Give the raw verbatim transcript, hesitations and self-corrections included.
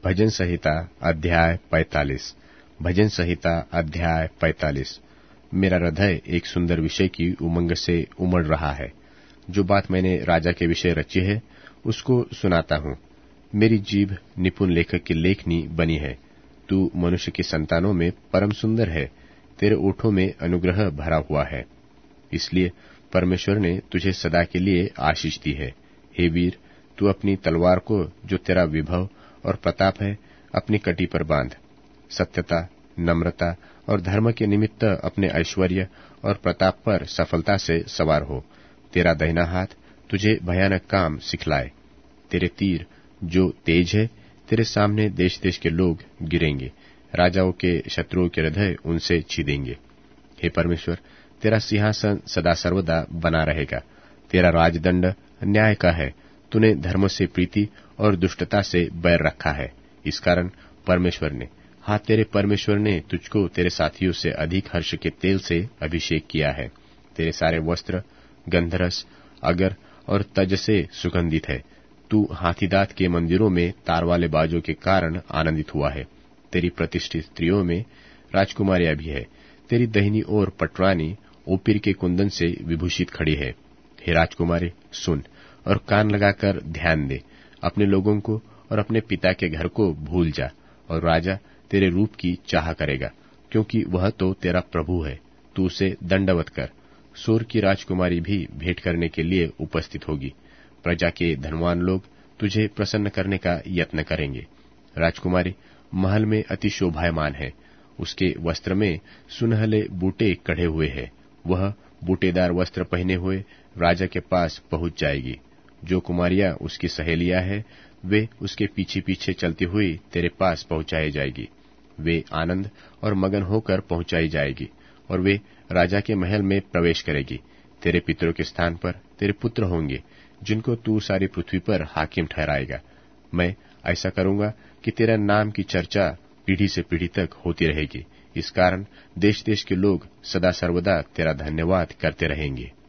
भजन संहिता अध्याय पैंतालीस। भजन संहिता अध्याय पैंतालीस। मेरा हृदय एक सुंदर विषय की उमंग से उमड़ रहा है। जो बात मैंने राजा के विषय रची है उसको सुनाता हूँ। मेरी जीभ निपुण लेखक की लेखनी बनी है। तू मनुष्य की संतानों में परम सुंदर है, तेरे ओठों में अनुग्रह भरा हुआ है। इसलिए परमेश्वर ने तुझे सदा के लिए आशीष दी है। हे वीर, तू अपनी तलवार को, जो तेरा विभव और प्रताप है, अपनी कटी पर बांध। सत्यता, नम्रता और धर्म के निमित्त अपने ऐश्वर्य और प्रताप पर सफलता से सवार हो। तेरा दाहिना हाथ तुझे भयानक काम सिखलाए। तेरे तीर जो तेज है, तेरे सामने देश देश के लोग गिरेंगे। राजाओं के शत्रुओं के हृदय उनसे छीदेंगे। हे परमेश्वर, तेरा सिंहासन सदा सर्वदा बना रहेगा। तेरा राजदंड न्याय का है। तूने धर्म से प्रीति और दुष्टता से बैर रखा है। इस कारण परमेश्वर ने, हाँ तेरे परमेश्वर ने तुझको तेरे साथियों से अधिक हर्ष के तेल से अभिषेक किया है। तेरे सारे वस्त्र गंधरस, अगर और तज से सुगंधित है। तू हाथीदांत के मंदिरों में तार वाले बाजों के कारण आनंदित हुआ है। तेरी प्रतिष्ठित स्त्रियों में राजकुमारियां भी है। तेरी दहिनी ओर पटरानी ओपीर के कुंदन से विभूषित खड़ी है। हे राजकुमारी, सुन और कान लगाकर ध्यान दे। अपने लोगों को और अपने पिता के घर को भूल जा, और राजा तेरे रूप की चाह करेगा, क्योंकि वह तो तेरा प्रभु है। तू उसे दंडवत कर। सोर की राजकुमारी भी भेंट करने के लिए उपस्थित होगी। प्रजा के धनवान लोग तुझे प्रसन्न करने का यत्न करेंगे। राजकुमारी महल में अति शोभायमान है। उसके वस्त्र में सुनहले बूटे कढ़े हुए हैं। वह बूटेदार वस्त्र पहने हुए राजा के पास पहुंच जाएगी। जो कुमारियां उसकी सहेलियां हैं, वे उसके पीछे पीछे चलती हुई तेरे पास पहुंचाई जाएगी। वे आनंद और मगन होकर पहुंचाई जाएगी, और वे राजा के महल में प्रवेश करेगी। तेरे पितरों के स्थान पर तेरे पुत्र होंगे, जिनको तू सारी पृथ्वी पर हाकिम ठहराएगा। मैं ऐसा करूंगा कि तेरा नाम की चर्चा पीढ़ी से पीढ़ी तक होती रहेगी। इस कारण देश देश के लोग सदा सर्वदा तेरा धन्यवाद करते रहेंगे।